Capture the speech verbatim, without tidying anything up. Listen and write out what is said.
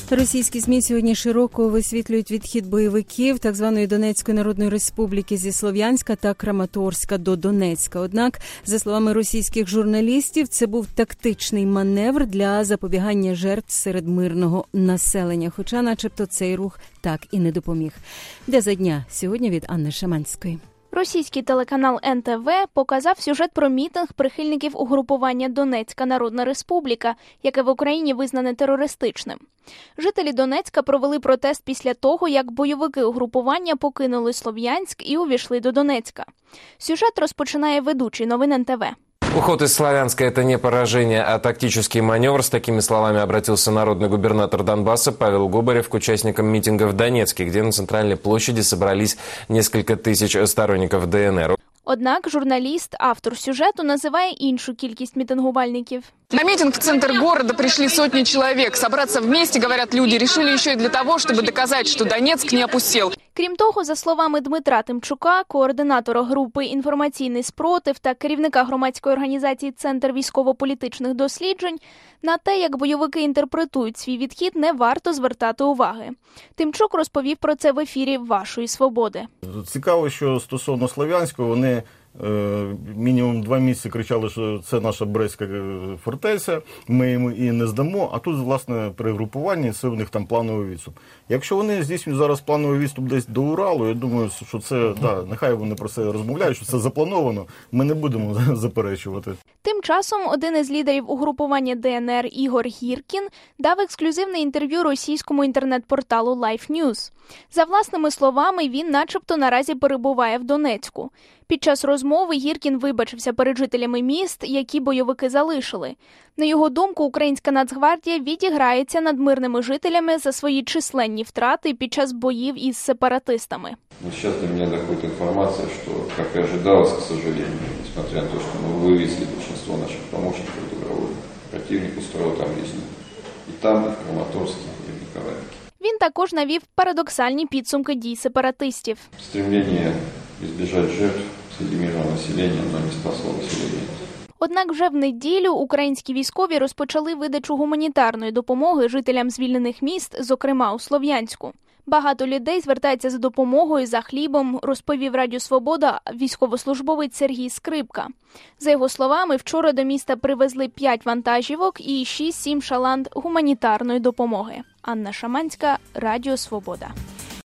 Російські ЗМІ сьогодні широко висвітлюють відхід бойовиків так званої Донецької Народної Республіки зі Слов'янська та Краматорська до Донецька. Однак, за словами російських журналістів, це був тактичний маневр для запобігання жертв серед мирного населення, хоча начебто цей рух так і не допоміг. Де за дня? Сьогодні від Анни Шаманської. Російський телеканал ен те ве показав сюжет про мітинг прихильників угрупування Донецька Народна Республіка, яке в Україні визнане терористичним. Жителі Донецька провели протест після того, як бойовики угрупування покинули Слов'янськ і увійшли до Донецька. Сюжет розпочинає ведучий новин ен те ве. Уход из Славянска – это не поражение, а тактический маневр. С такими словами обратился народный губернатор Донбасса Павел Губарев к участникам митинга в Донецке, где на центральной площади собрались несколько тысяч сторонников Дэ эн эр. Однак журналіст, автор сюжету, називає іншу кількість мітингувальників. На митинг в центр города пришли сотни человек. Собраться вместе, говорят люди, решили еще и для того, чтобы доказать, что Донецк не опустел. Крім того, за словами Дмитра Тимчука, координатора групи «Інформаційний спротив» та керівника громадської організації «Центр військово-політичних досліджень», на те, як бойовики інтерпретують свій відхід, не варто звертати уваги. Тимчук розповів про це в ефірі «Вашої свободи». Цікаво, що стосовно Слов'янського вони мінімум два місяці кричали, що це наша Брестська фортеця, ми їм і не здамо, а тут, власне, при групуванні це в них там плановий відступ. Якщо вони здійснюють зараз плановий відступ десь до Уралу, я думаю, що це, да, нехай вони про це розмовляють, що це заплановано, ми не будемо заперечувати. Тим часом один із лідерів угрупування Дэ ен ер Ігор Гіркін дав ексклюзивне інтерв'ю російському інтернет-порталу Life News. За власними словами, він начебто наразі перебуває в Донецьку. Під час розмови Гіркін вибачився перед жителями міст, які бойовики залишили. На його думку, українська Нацгвардія відіграється над мирними жителями за свої численні втрати під час боїв із сепаратистами. Зараз до мене доходить інформація, що, як і очікувалося, к сожалению, несмотря на те, що ми вивезли більшість наших помощників добровольно, противник устроїв там різні. І там, і в Краматорську, і в Ніколаївці. Він також навів парадоксальні підсумки дій сепаратистів. Стремлення избежать жертв среди мирного населения, но не спасло население. Однак вже в неділю українські військові розпочали видачу гуманітарної допомоги жителям звільнених міст, зокрема у Слов'янську. Багато людей звертаються за допомогою, за хлібом, розповів Радіо Свобода військовослужбовець Сергій Скрипка. За його словами, вчора до міста привезли п'ять вантажівок і шість-сім шаланд гуманітарної допомоги. Анна Шаманська, Радіо Свобода.